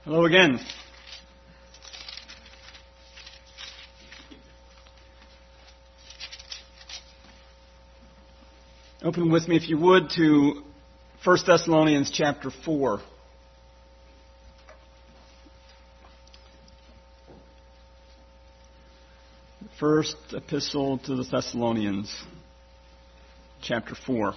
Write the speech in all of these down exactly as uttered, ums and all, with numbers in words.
Hello again. Open with me, if you would, to First Thessalonians chapter four. First Epistle to the Thessalonians, chapter four.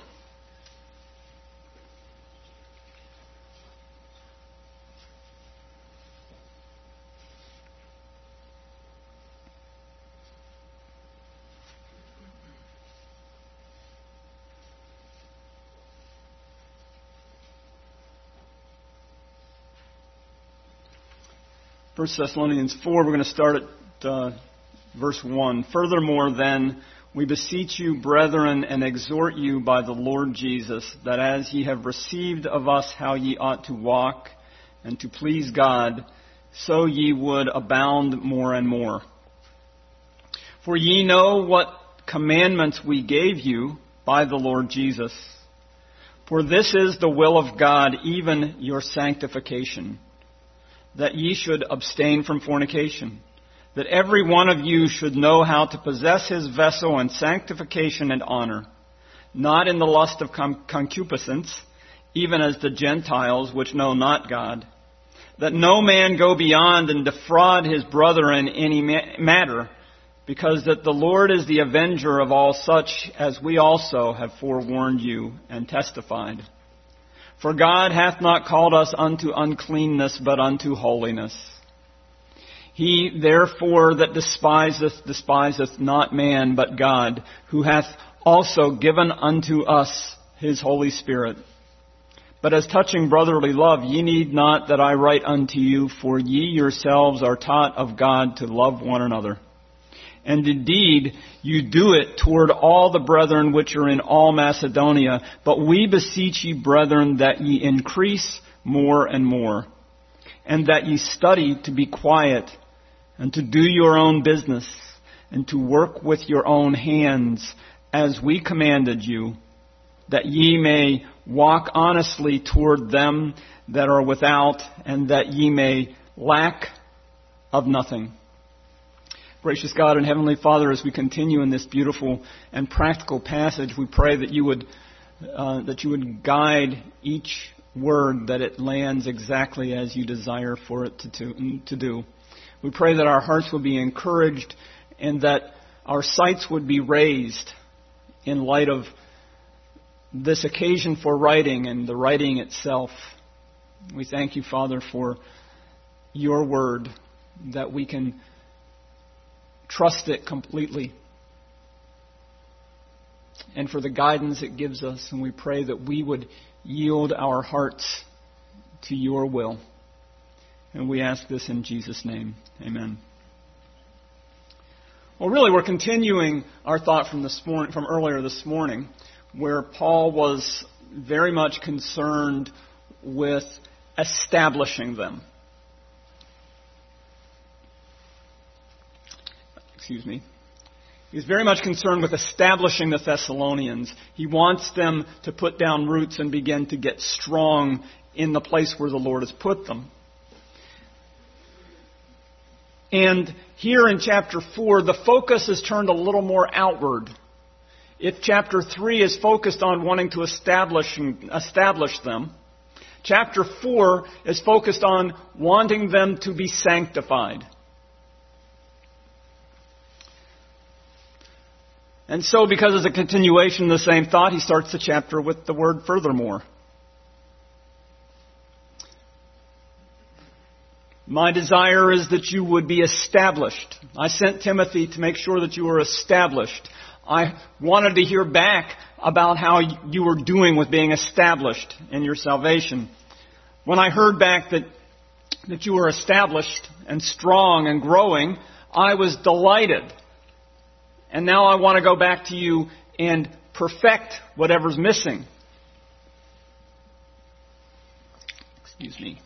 First Thessalonians four, we're going to start at uh, verse one. Furthermore, then, we beseech you, brethren, and exhort you by the Lord Jesus, that as ye have received of us how ye ought to walk, and to please God, so ye would abound more and more. For ye know what commandments we gave you by the Lord Jesus. For this is the will of God, even your sanctification, that ye should abstain from fornication, that every one of you should know how to possess his vessel in sanctification and honor, not in the lust of concupiscence, even as the Gentiles which know not God, that no man go beyond and defraud his brother in any matter, because that the Lord is the avenger of all such, as we also have forewarned you and testified. For God hath not called us unto uncleanness, but unto holiness. He therefore that despiseth, despiseth not man, but God, who hath also given unto us his Holy Spirit. But as touching brotherly love, ye need not that I write unto you, for ye yourselves are taught of God to love one another. And indeed, you do it toward all the brethren which are in all Macedonia. But we beseech ye, brethren, that ye increase more and more, and that ye study to be quiet, and to do your own business, and to work with your own hands, as we commanded you, that ye may walk honestly toward them that are without, and that ye may lack of nothing. Gracious God and Heavenly Father, as we continue in this beautiful and practical passage, we pray that you would uh, that you would guide each word, that it lands exactly as you desire for it to, to, to do. We pray that our hearts will be encouraged and that our sights would be raised in light of this occasion for writing and the writing itself. We thank you, Father, for your word, that we can trust it completely, and for the guidance it gives us. And we pray that we would yield our hearts to your will. And we ask this in Jesus' name. Amen. Well, really, we're continuing our thought from this morning, from earlier this morning, where Paul was very much concerned with establishing them. Excuse me. He's very much concerned with establishing the Thessalonians. He wants them to put down roots and begin to get strong in the place where the Lord has put them. And here in chapter four, the focus is turned a little more outward. If chapter three is focused on wanting to establish, establish them, chapter four is focused on wanting them to be sanctified. And so, because it's a continuation of the same thought, he starts the chapter with the word furthermore. My desire is that you would be established. I sent Timothy to make sure that you were established. I wanted to hear back about how you were doing with being established in your salvation. When I heard back that, that you were established and strong and growing, I was delighted. And now I want to go back to you and perfect whatever's missing. Excuse me.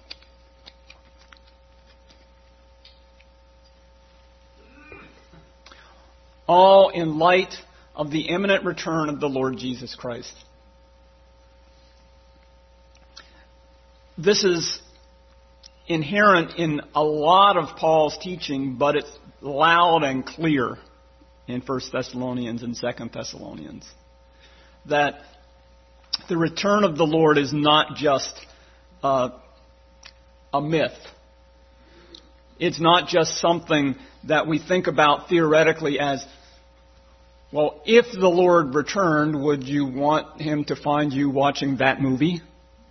All in light of the imminent return of the Lord Jesus Christ. This is inherent in a lot of Paul's teaching, but it's loud and clear in First Thessalonians and Second Thessalonians. That the return of the Lord is not just uh, a myth. It's not just something that we think about theoretically as, well, if the Lord returned, would you want Him to find you watching that movie?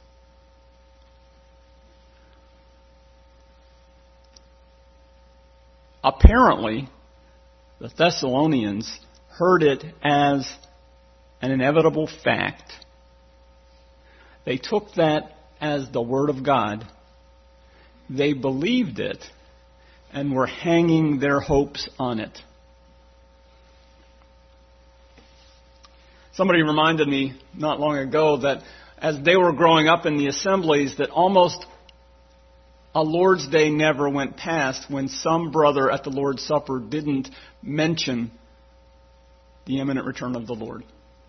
Apparently, the Thessalonians heard it as an inevitable fact. They took that as the Word of God. They believed it and were hanging their hopes on it. Somebody reminded me not long ago that as they were growing up in the assemblies, that almost a Lord's Day never went past when some brother at the Lord's Supper didn't mention the imminent return of the Lord.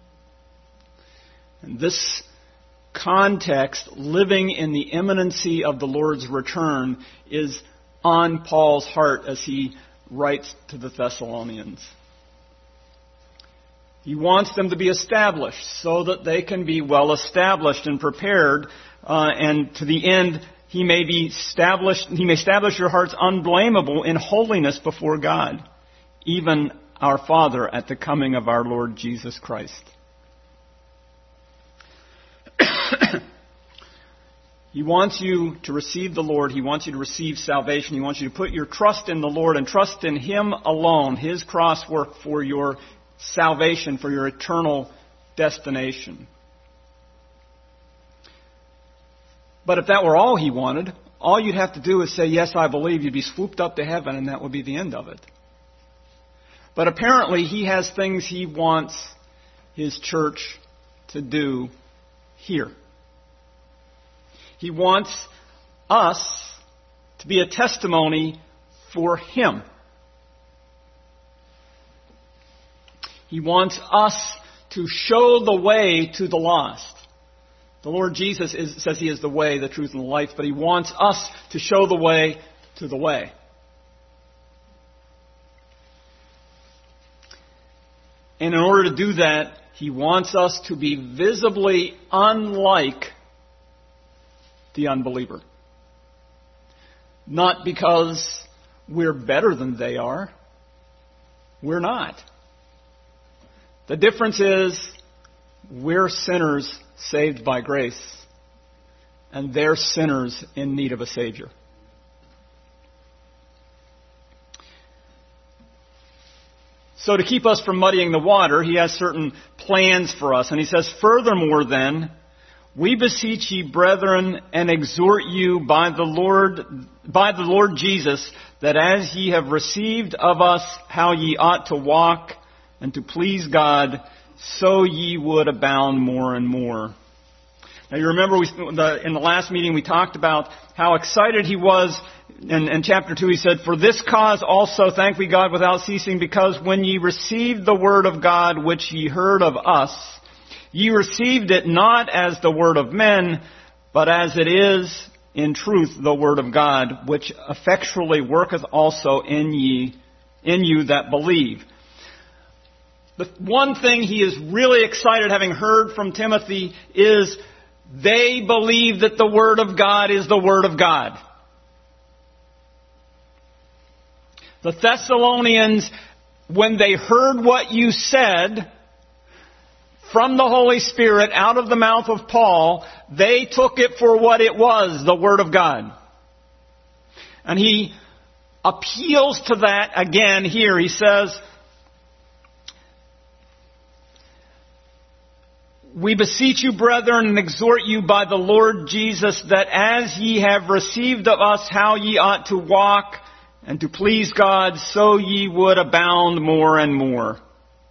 And this context, living in the imminency of the Lord's return, is on Paul's heart as he writes to the Thessalonians. He wants them to be established so that they can be well established and prepared, uh, and to the end he may be established. He may establish your hearts unblameable in holiness before God, even our Father at the coming of our Lord Jesus Christ. He wants you to receive the Lord. He wants you to receive salvation. He wants you to put your trust in the Lord and trust in Him alone, His cross work for your salvation, for your eternal destination. But if that were all He wanted, all you'd have to do is say, yes, I believe. You'd be swooped up to heaven, and that would be the end of it. But apparently He has things He wants His church to do here. He wants us to be a testimony for Him. He wants us to show the way to the lost. The Lord Jesus is, says He is the way, the truth, and the life, but He wants us to show the way to the way. And in order to do that, He wants us to be visibly unlike the unbeliever. Not because we're better than they are. We're not. The difference is we're sinners saved by grace, and they're sinners in need of a Savior. So to keep us from muddying the water, He has certain plans for us. And He says, furthermore then, we beseech ye, brethren, and exhort you by the Lord, by the Lord Jesus, that as ye have received of us how ye ought to walk and to please God, so ye would abound more and more. Now you remember we, the, in the last meeting we talked about how excited he was. In, in chapter two he said, for this cause also thank we God without ceasing, because when ye received the word of God which ye heard of us, ye received it not as the word of men, but as it is in truth the word of God, which effectually worketh also in ye, in you that believe. The one thing he is really excited, having heard from Timothy, is they believe that the Word of God is the Word of God. The Thessalonians, when they heard what you said from the Holy Spirit out of the mouth of Paul, they took it for what it was, the Word of God. And he appeals to that again here. He says, we beseech you, brethren, and exhort you by the Lord Jesus, that as ye have received of us how ye ought to walk and to please God, so ye would abound more and more.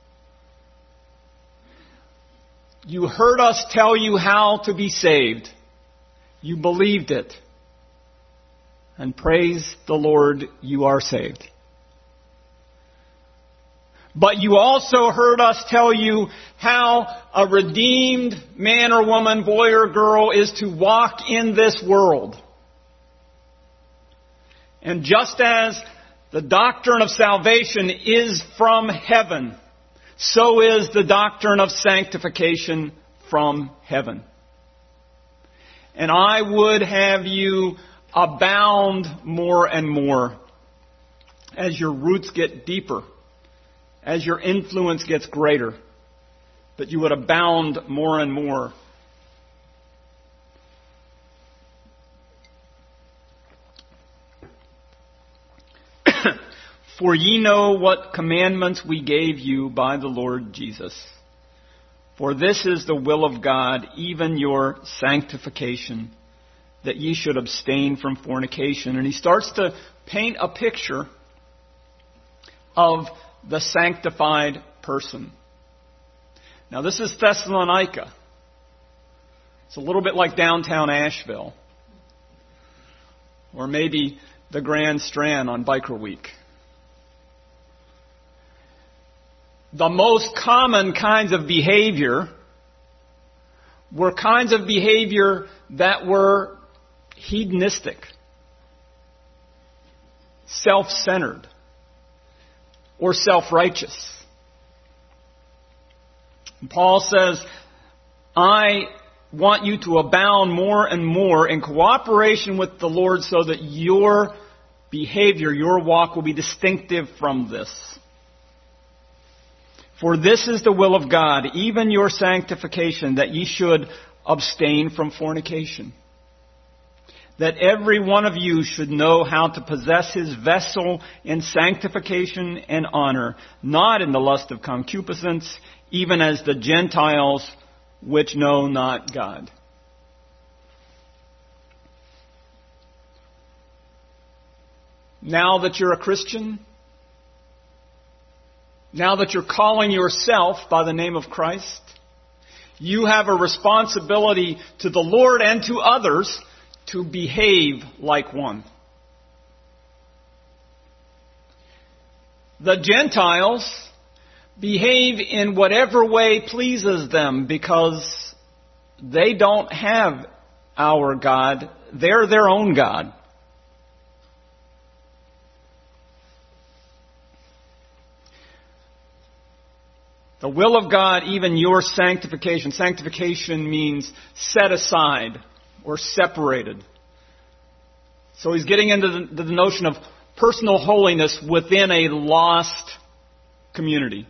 You heard us tell you how to be saved. You believed it. And praise the Lord, you are saved. But you also heard us tell you how a redeemed man or woman, boy or girl, is to walk in this world. And just as the doctrine of salvation is from heaven, so is the doctrine of sanctification from heaven. And I would have you abound more and more as your roots get deeper, as your influence gets greater, that you would abound more and more. For ye know what commandments we gave you by the Lord Jesus. For this is the will of God, even your sanctification, that ye should abstain from fornication. And he starts to paint a picture of the sanctified person. Now this is Thessalonica. It's a little bit like downtown Asheville. Or maybe the Grand Strand on Biker Week. The most common kinds of behavior were kinds of behavior that were hedonistic, self-centered, or self-righteous. And Paul says, I want you to abound more and more in cooperation with the Lord so that your behavior, your walk will be distinctive from this. For this is the will of God, even your sanctification, that ye should abstain from fornication. That every one of you should know how to possess his vessel in sanctification and honor, not in the lust of concupiscence, even as the Gentiles which know not God. Now that you're a Christian, now that you're calling yourself by the name of Christ, you have a responsibility to the Lord and to others to behave like one. The Gentiles behave in whatever way pleases them because they don't have our God. They're their own God. The will of God, even your sanctification. Sanctification means set aside or separated. So he's getting into the, the notion of personal holiness within a lost community.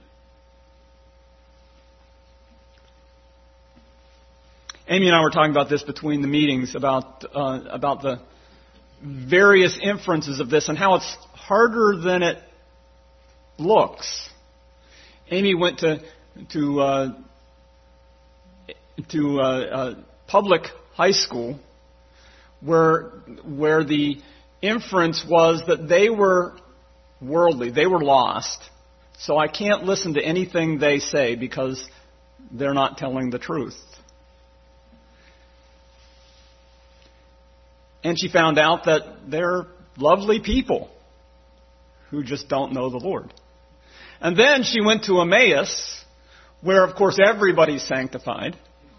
Amy and I were talking about this between the meetings, about uh, about the various inferences of this and how it's harder than it looks. Amy went to to uh, to uh, uh, public high school, where where the inference was that they were worldly, they were lost. So I can't listen to anything they say because they're not telling the truth. And she found out that they're lovely people who just don't know the Lord. And then she went to Emmaus, where, of course, everybody's sanctified,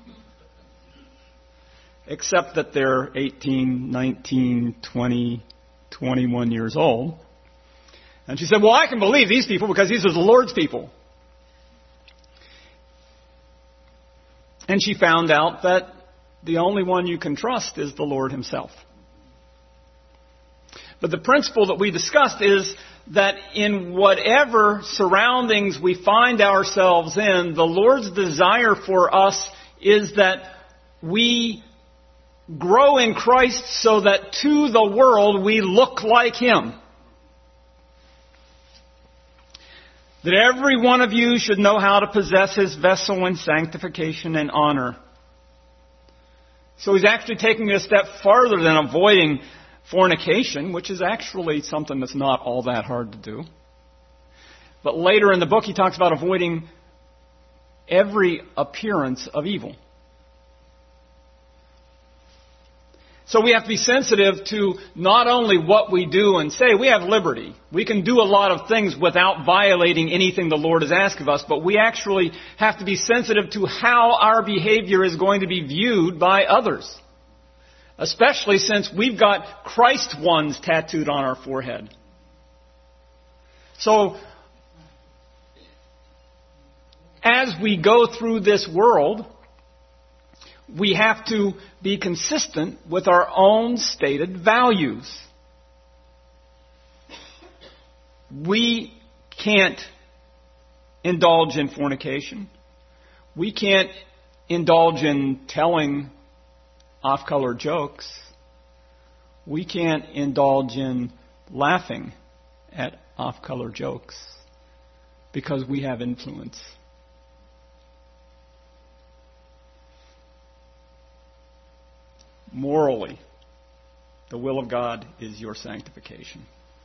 except that they're eighteen, nineteen, twenty, twenty-one years old. And she said, well, I can believe these people because these are the Lord's people. And she found out that the only one you can trust is the Lord himself. But the principle that we discussed is that in whatever surroundings we find ourselves in, the Lord's desire for us is that we grow in Christ so that to the world we look like him. That every one of you should know how to possess his vessel in sanctification and honor. So he's actually taking it a step farther than avoiding fornication, which is actually something that's not all that hard to do. But later in the book, he talks about avoiding every appearance of evil. So we have to be sensitive to not only what we do and say. We have liberty. We can do a lot of things without violating anything the Lord has asked of us, but we actually have to be sensitive to how our behavior is going to be viewed by others. especially since we've got Christ ones tattooed on our forehead. So, as we go through this world, we have to be consistent with our own stated values. We can't indulge in fornication. We can't indulge in telling off-color jokes. We can't indulge in laughing at off-color jokes because we have influence. Morally, the will of God is your sanctification.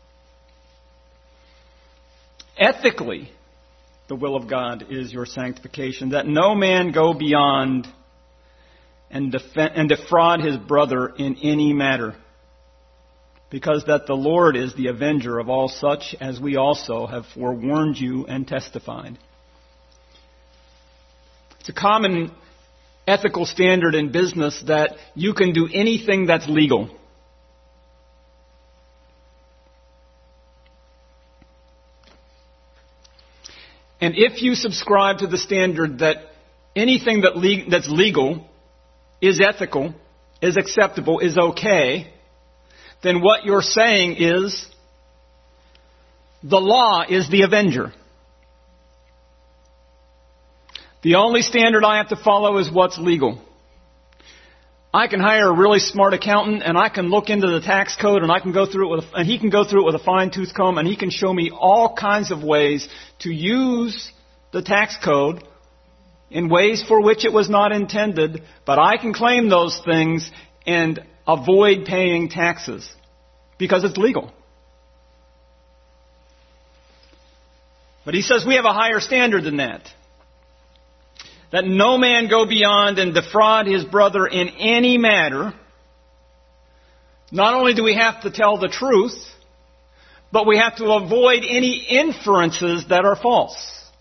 Ethically, the will of God is your sanctification, that no man go beyond and, defend, and defraud his brother in any matter, because that the Lord is the avenger of all such, as we also have forewarned you and testified. It's a common ethical standard in business that you can do anything that's legal. And if you subscribe to the standard that anything that le- that's legal is ethical, is acceptable, is okay, then what you're saying is the law is the avenger. The only standard I have to follow is what's legal. I can hire a really smart accountant, and I can look into the tax code, and I can go through it with, a, and he can go through it with a fine-tooth comb, and he can show me all kinds of ways to use the tax code in ways for which it was not intended. But I can claim those things and avoid paying taxes because it's legal. But he says we have a higher standard than that. That no man go beyond and defraud his brother in any matter. Not only do we have to tell the truth, but we have to avoid any inferences that are false.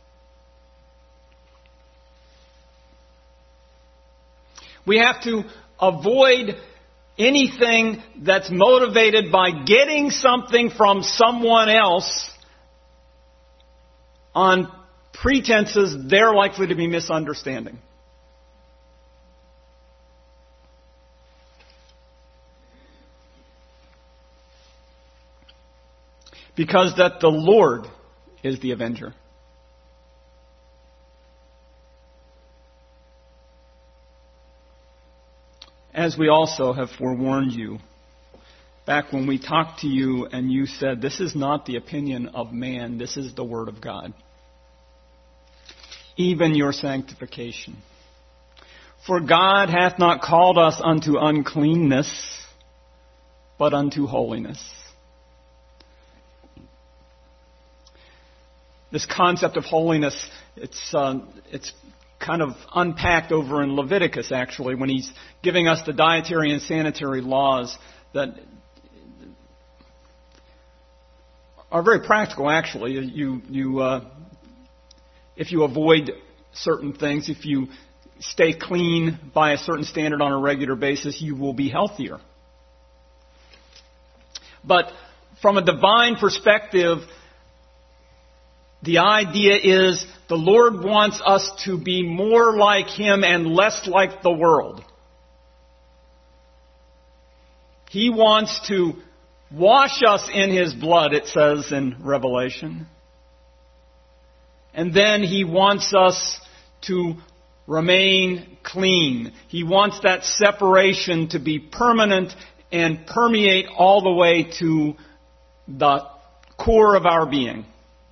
We have to avoid anything that's motivated by getting something from someone else on pretenses they're likely to be misunderstanding. Because that the Lord is the avenger. As we also have forewarned you back when we talked to you and you said, this is not the opinion of man, this is the word of God. Even your sanctification. For God hath not called us unto uncleanness, but unto holiness. This concept of holiness, it's uh, it's kind of unpacked over in Leviticus, actually, when he's giving us the dietary and sanitary laws that are very practical, actually. You you uh, if you avoid certain things, if you stay clean by a certain standard on a regular basis, you will be healthier. But from a divine perspective, the idea is the Lord wants us to be more like Him and less like the world. He wants to wash us in His blood, it says in Revelation. And then He wants us to remain clean. He wants that separation to be permanent and permeate all the way to the core of our being.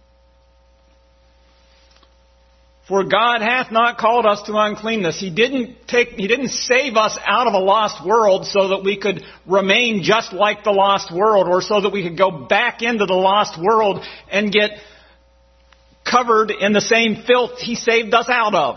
For God hath not called us to uncleanness. He didn't take, He didn't save us out of a lost world so that we could remain just like the lost world, or so that we could go back into the lost world and get covered in the same filth He saved us out of.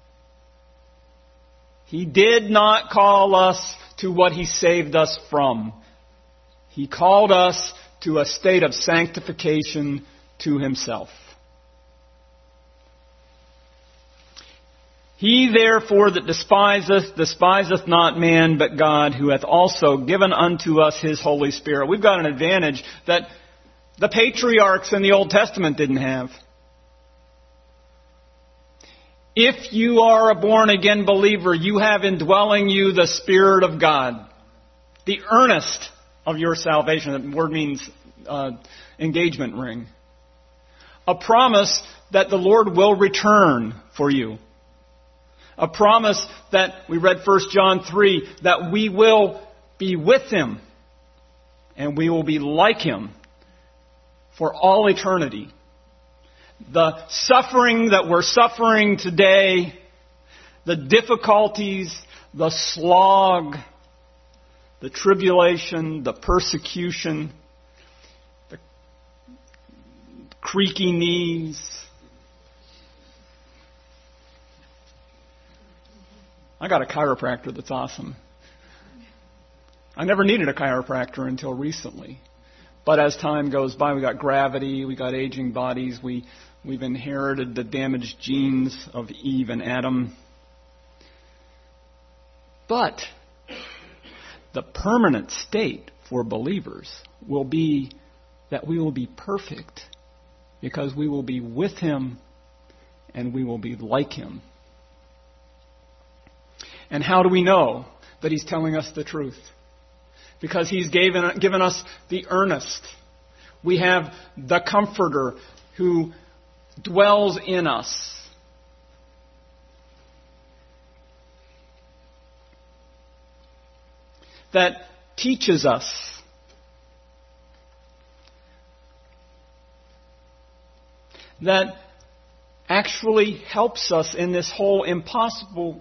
He did not call us to what He saved us from. He called us to a state of sanctification to Himself. He therefore that despiseth, despiseth not man, but God, who hath also given unto us His Holy Spirit. We've got an advantage that the patriarchs in the Old Testament didn't have. If you are a born-again believer, you have indwelling you the Spirit of God. The earnest of your salvation. The word means uh, engagement ring. A promise that the Lord will return for you. A promise that, we read First John three, that we will be with Him. And we will be like Him for all eternity. The suffering that we're suffering today, the difficulties, the slog, the tribulation, the persecution, the creaky knees. I got a chiropractor that's awesome. I never needed a chiropractor until recently. But as time goes by, we got gravity, we got aging bodies, we, we've inherited the damaged genes of Eve and Adam. But the permanent state for believers will be that we will be perfect because we will be with Him and we will be like Him. And how do we know that He's telling us the truth? Because He's given, given us the earnest. We have the Comforter who dwells in us. That teaches us. That actually helps us in this whole impossible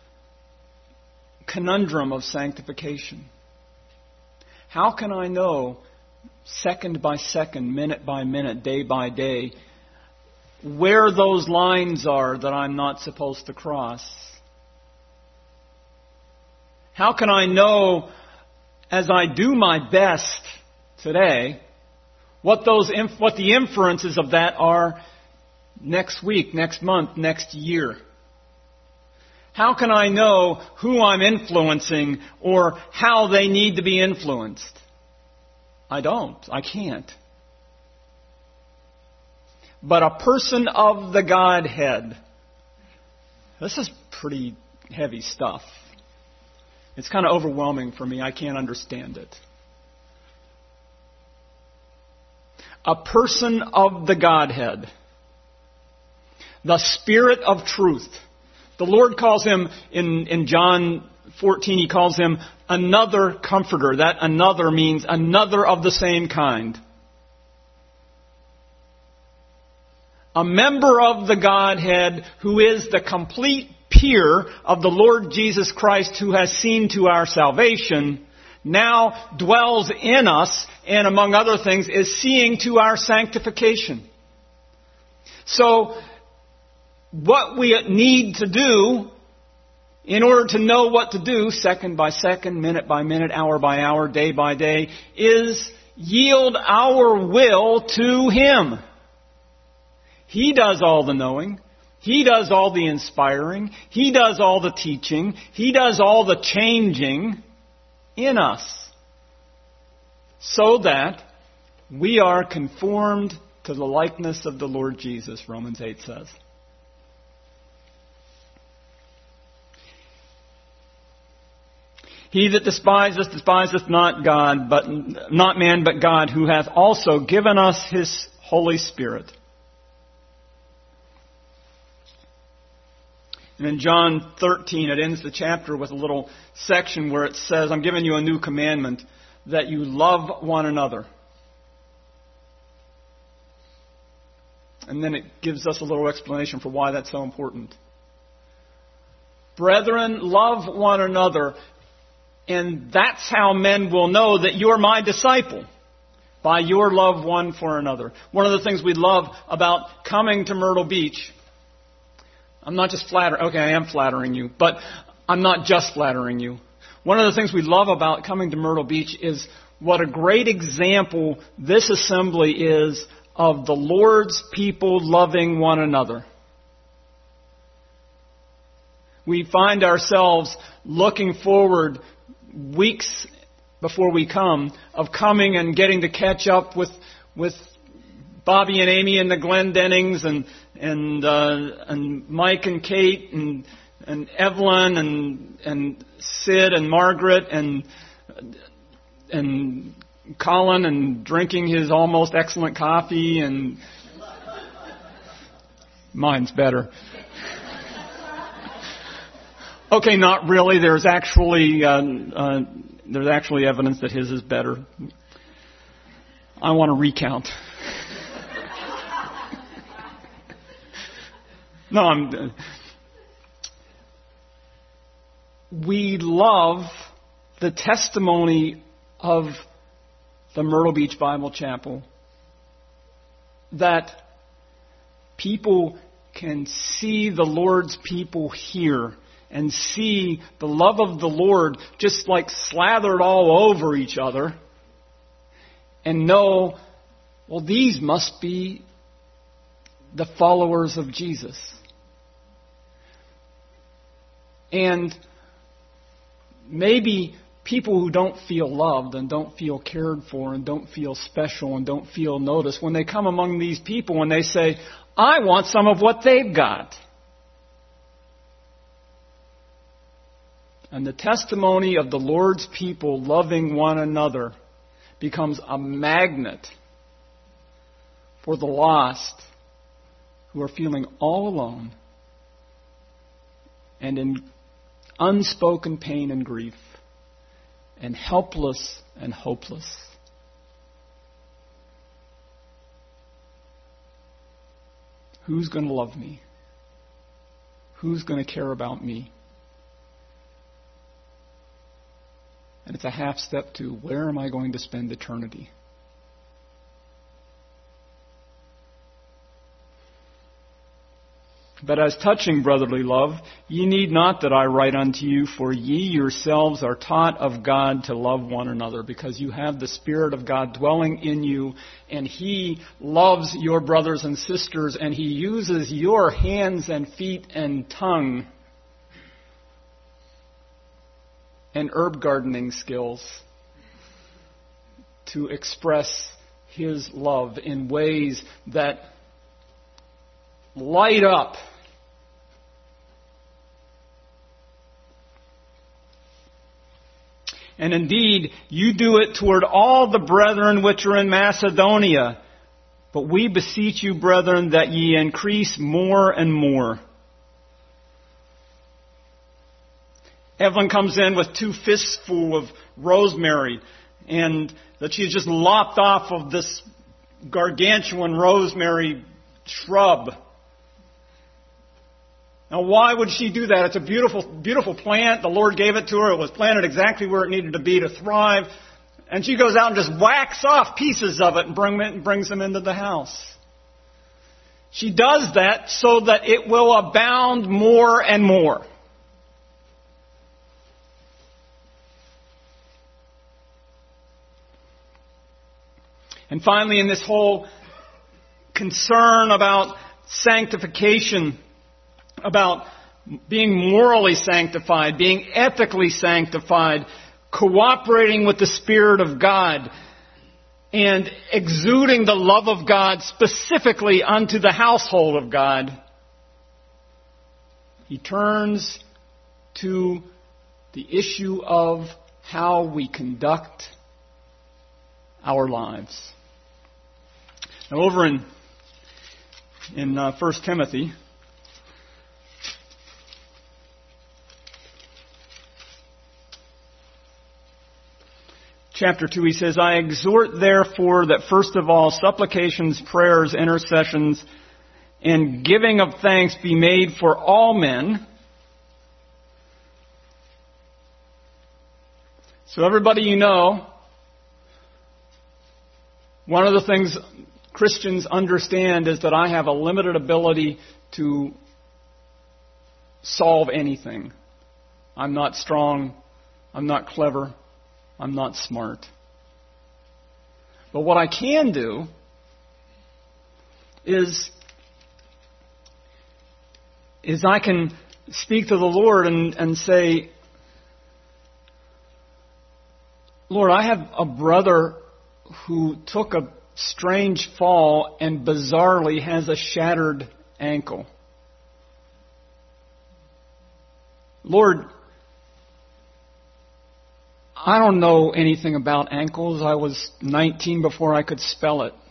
conundrum of sanctification. How can I know second by second, minute by minute, day by day, where those lines are that I'm not supposed to cross? How can I know, as I do my best today, what those what the inferences of that are next week, next month, next year? How can I know who I'm influencing or how they need to be influenced? I don't. I can't. But a person of the Godhead, this is pretty heavy stuff. It's kind of overwhelming for me. I can't understand it. A person of the Godhead, the Spirit of truth. The Lord calls Him, in, in John fourteen, He calls Him another comforter. That another means another of the same kind. A member of the Godhead who is the complete peer of the Lord Jesus Christ, who has seen to our salvation, now dwells in us and, among other things, is seeing to our sanctification. So, what we need to do in order to know what to do, second by second, minute by minute, hour by hour, day by day, is yield our will to Him. He does all the knowing. He does all the inspiring. He does all the teaching. He does all the changing in us, so that we are conformed to the likeness of the Lord Jesus, Romans eight says. He that despiseth, despiseth not God, but not man, but God, who hath also given us His Holy Spirit. And in John thirteen, it ends the chapter with a little section where it says, I'm giving you a new commandment, that you love one another. And then it gives us a little explanation for why that's so important. Brethren, love one another. And that's how men will know that you're my disciple, by your love one for another. One of the things we love about coming to Myrtle Beach, I'm not just flattering, okay, I am flattering you, but I'm not just flattering you. One of the things we love about coming to Myrtle Beach is what a great example this assembly is of the Lord's people loving one another. we find ourselves looking forward weeks before we come, of coming and getting to catch up with with Bobby and Amy and the Glendennings and and uh, and Mike and Kate and and Evelyn and and Sid and Margaret and and Colin and drinking his almost excellent coffee, and mine's better. Okay, not really. There's actually uh, uh, there's actually evidence that his is better. I want to recount. No, I'm. We love the testimony of the Myrtle Beach Bible Chapel, that people can see the Lord's people here and see the love of the Lord just like slathered all over each other, and know, well, these must be the followers of Jesus. And maybe people who don't feel loved and don't feel cared for and don't feel special and don't feel noticed, when they come among these people and they say, I want some of what they've got. And the testimony of the Lord's people loving one another becomes a magnet for the lost who are feeling all alone and in unspoken pain and grief and helpless and hopeless. Who's going to love me? Who's going to care about me? And it's a half step to, where am I going to spend eternity? But as touching brotherly love, ye need not that I write unto you, for ye yourselves are taught of God to love one another, because you have the Spirit of God dwelling in you, and He loves your brothers and sisters, and He uses your hands and feet and tongue and herb gardening skills to express His love in ways that light up and indeed you do it toward all the brethren which are in Macedonia. But we beseech you, brethren, that ye increase more and more. Evelyn comes in with two fistfuls of rosemary, and that she's just lopped off of this gargantuan rosemary shrub. Now, why would she do that? It's a beautiful, beautiful plant. The Lord gave it to her. It was planted exactly where it needed to be to thrive. And she goes out and just whacks off pieces of it and bring it, brings them into the house. She does that so that it will abound more and more. And finally, in this whole concern about sanctification, about being morally sanctified, being ethically sanctified, cooperating with the Spirit of God, and exuding the love of God specifically unto the household of God, he turns to the issue of how we conduct our lives. Now, over in in uh, First Timothy, chapter two, he says, I exhort therefore that first of all supplications, prayers, intercessions, and giving of thanks be made for all men. So everybody you know, one of the things Christians understand is that I have a limited ability to solve anything. I'm not strong. I'm not clever. I'm not smart. But what I can do is, is I can speak to the Lord and, and say, Lord, I have a brother who took a strange fall and bizarrely has a shattered ankle. Lord, I don't know anything about ankles. I was nineteen before I could spell it.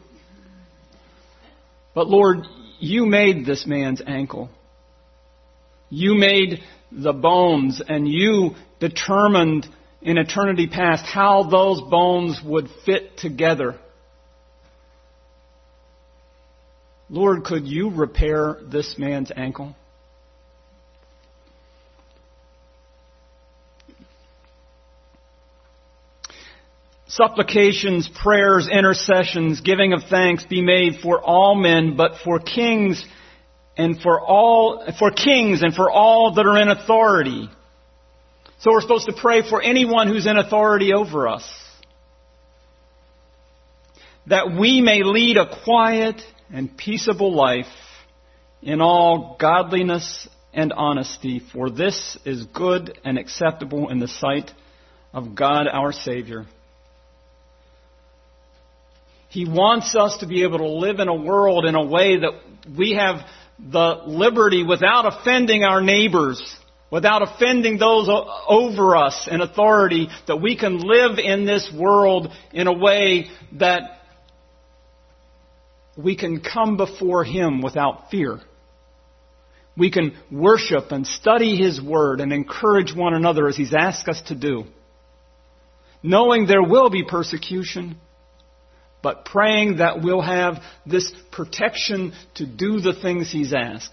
But Lord, you made this man's ankle. You made the bones, and you determined in eternity past how those bones would fit together. Lord, could you repair this man's ankle? Supplications, prayers, intercessions, giving of thanks be made for all men, but for kings and for all, for kings and for all that are in authority. So we're supposed to pray for anyone who's in authority over us, that we may lead a quiet and peaceable life in all godliness and honesty, for this is good and acceptable in the sight of God our Savior. He wants us to be able to live in a world in a way that we have the liberty without offending our neighbors, without offending those over us in authority, that we can live in this world in a way that we can come before Him without fear. We can worship and study His Word and encourage one another as He's asked us to do, knowing there will be persecution, but praying that we'll have this protection to do the things He's asked.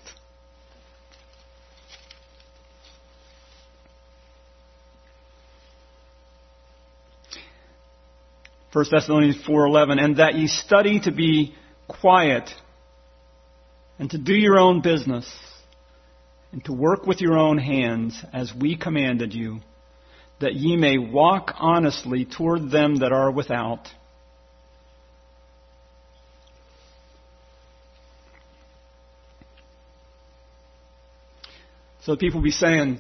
First Thessalonians four eleven, and that ye study to be quiet and to do your own business and to work with your own hands as we commanded you, that ye may walk honestly toward them that are without. So people be saying,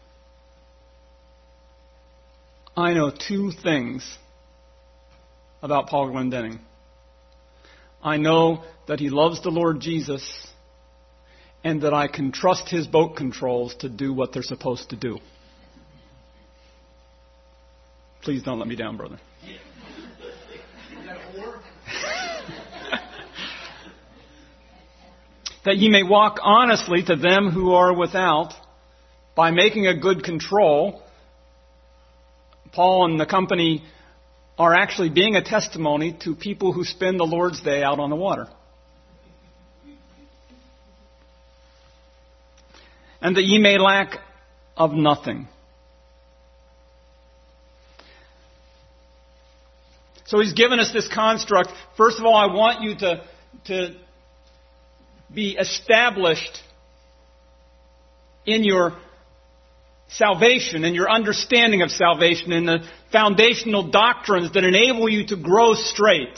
I know two things about Paul Glendenning. I know that he loves the Lord Jesus and that I can trust his boat controls to do what they're supposed to do. Please don't let me down, brother. That ye may walk honestly to them who are without, by making a good control. Paul and the company are actually being a testimony to people who spend the Lord's Day out on the water. And that ye may lack of nothing. So he's given us this construct. First of all, I want you to, to be established in your salvation and your understanding of salvation and the foundational doctrines that enable you to grow straight.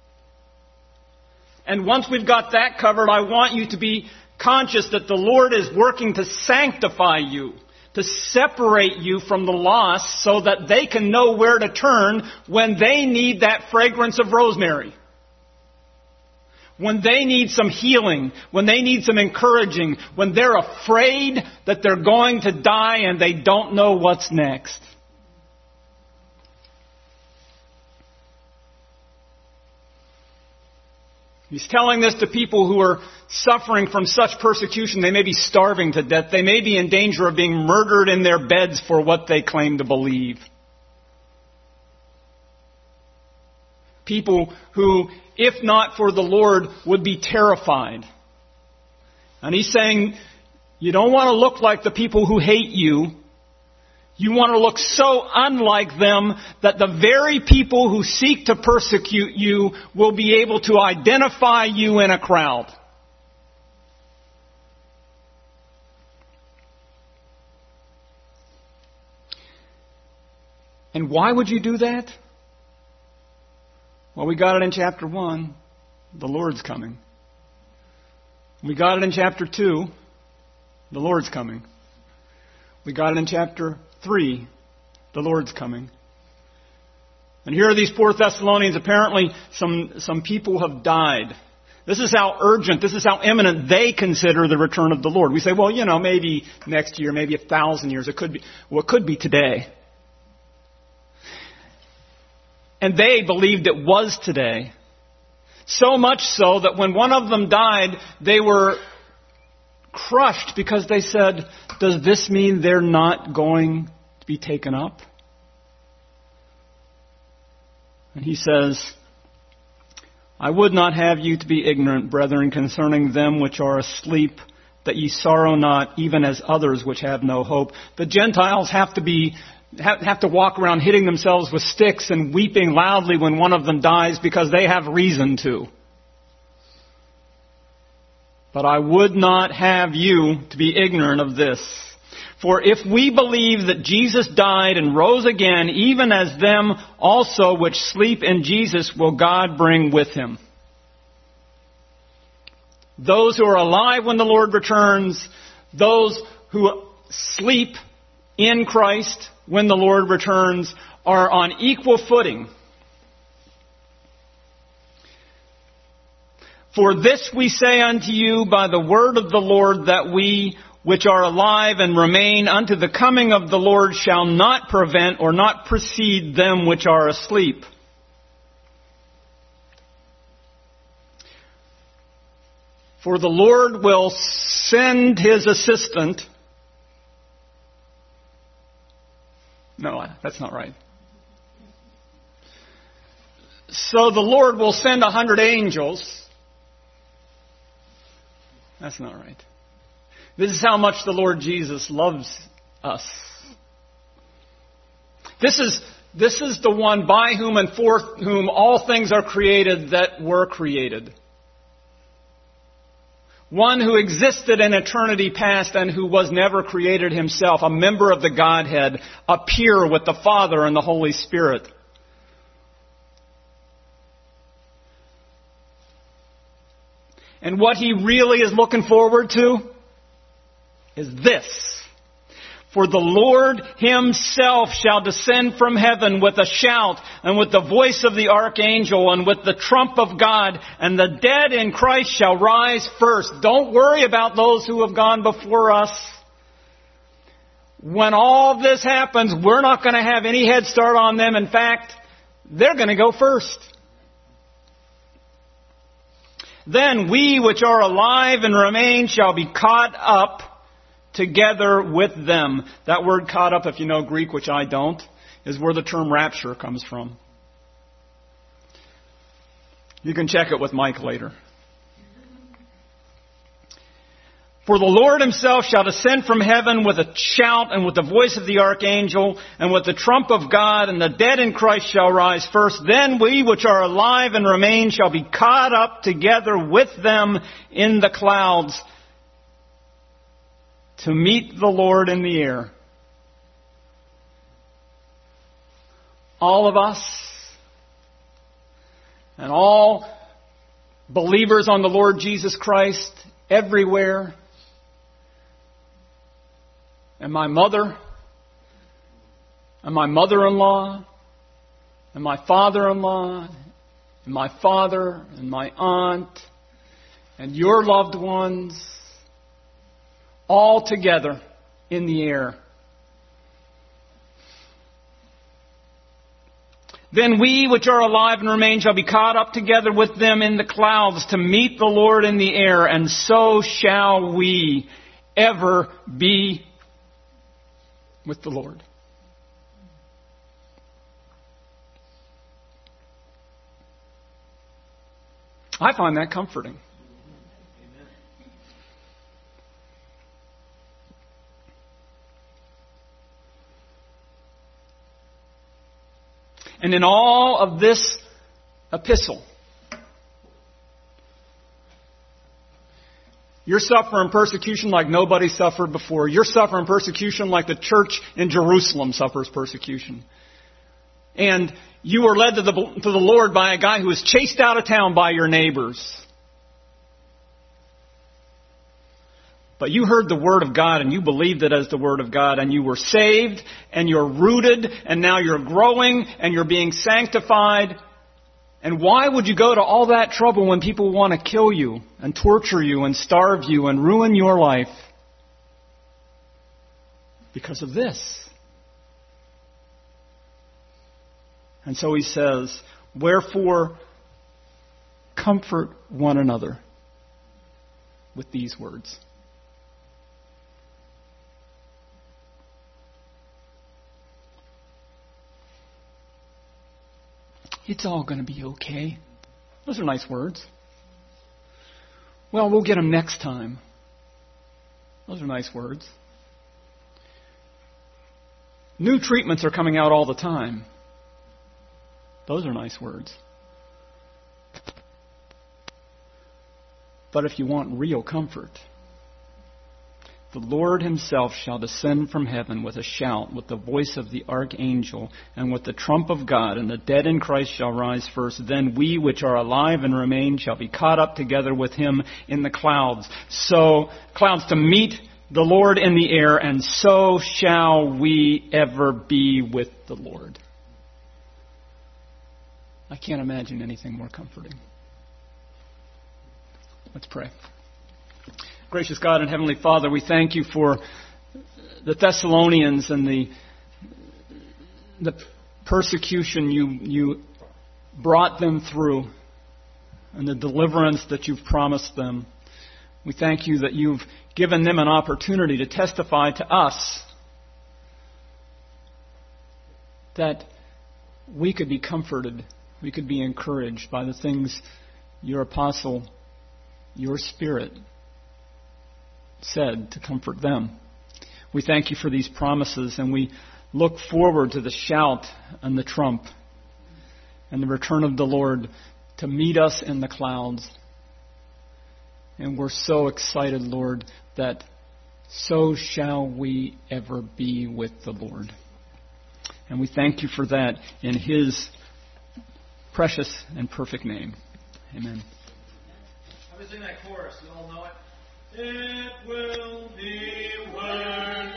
And once we've got that covered, I want you to be conscious that the Lord is working to sanctify you, to separate you from the lost so that they can know where to turn when they need that fragrance of rosemary. When they need some healing, when they need some encouraging, when they're afraid that they're going to die and they don't know what's next. He's telling this to people who are suffering from such persecution. They may be starving to death. They may be in danger of being murdered in their beds for what they claim to believe. People who, if not for the Lord, would be terrified. And he's saying, you don't want to look like the people who hate you. You want to look so unlike them that the very people who seek to persecute you will be able to identify you in a crowd. And why would you do that? Well, we got it in chapter one. The Lord's coming. We got it in chapter two. The Lord's coming. We got it in chapter three. The Lord's coming. And here are these poor Thessalonians. Apparently some, some people have died. This is how urgent, this is how imminent they consider the return of the Lord. We say, well, you know, maybe next year, maybe a thousand years. It could be, well, it could be today. And they believed it was today. So much so that when one of them died, they were crushed because they said, does this mean they're not going to be taken up? And he says, I would not have you to be ignorant, brethren, concerning them which are asleep, that ye sorrow not, even as others which have no hope. The Gentiles have to be have, have to walk around hitting themselves with sticks and weeping loudly when one of them dies because they have reason to. But I would not have you to be ignorant of this. For if we believe that Jesus died and rose again, even as them also which sleep in Jesus will God bring with him. Those who are alive when the Lord returns, those who sleep in Christ when the Lord returns, are on equal footing. For this we say unto you by the word of the Lord, that we which are alive and remain unto the coming of the Lord shall not prevent or not precede them which are asleep. For the Lord will send his assistant. No, that's not right. So the Lord will send a hundred angels. That's not right. This is how much the Lord Jesus loves us. This is, this is the one by whom and for whom all things are created that were created. One who existed in eternity past and who was never created himself, a member of the Godhead, a peer with the Father and the Holy Spirit. And what he really is looking forward to is this. For the Lord himself shall descend from heaven with a shout, and with the voice of the archangel, and with the trump of God, and the dead in Christ shall rise first. Don't worry about those who have gone before us. When all this happens, we're not going to have any head start on them. In fact, they're going to go first. Then we which are alive and remain shall be caught up together with them. That word caught up, if you know Greek, which I don't, is where the term rapture comes from. You can check it with Mike later. For the Lord himself shall descend from heaven with a shout, and with the voice of the archangel, and with the trump of God, and the dead in Christ shall rise first. Then we which are alive and remain shall be caught up together with them in the clouds, to meet the Lord in the air. All of us and all believers on the Lord Jesus Christ everywhere, and my mother and my mother-in-law and my father-in-law and my father and my aunt and your loved ones, all together in the air. Then we which are alive and remain shall be caught up together with them in the clouds to meet the Lord in the air, and so shall we ever be with the Lord. I find that comforting. And in all of this epistle, you're suffering persecution like nobody suffered before. You're suffering persecution like the church in Jerusalem suffers persecution. And you were led to the, to the Lord by a guy who was chased out of town by your neighbors. But you heard the Word of God and you believed it as the Word of God and you were saved and you're rooted and now you're growing and you're being sanctified. And why would you go to all that trouble when people want to kill you and torture you and starve you and ruin your life? Because of this. And so he says, wherefore, comfort one another with these words. It's all going to be okay. Those are nice words. Well, we'll get them next time. Those are nice words. New treatments are coming out all the time. Those are nice words. But if you want real comfort, the Lord himself shall descend from heaven with a shout, with the voice of the archangel, and with the trump of God, and the dead in Christ shall rise first. Then we which are alive and remain shall be caught up together with him in the clouds. So, clouds to meet the Lord in the air, and so shall we ever be with the Lord. I can't imagine anything more comforting. Let's pray. Gracious God and Heavenly Father, we thank you for the Thessalonians and the the persecution you you brought them through and the deliverance that you've promised them. We thank you that you've given them an opportunity to testify to us that we could be comforted, we could be encouraged by the things your apostle, your Spirit, said to comfort them. We thank you for these promises, and we look forward to the shout and the trump and the return of the Lord to meet us in the clouds. And we're so excited, Lord, that so shall we ever be with the Lord. And we thank you for that in his precious and perfect name. Amen. Let me sing that chorus. You all know it? It will be worth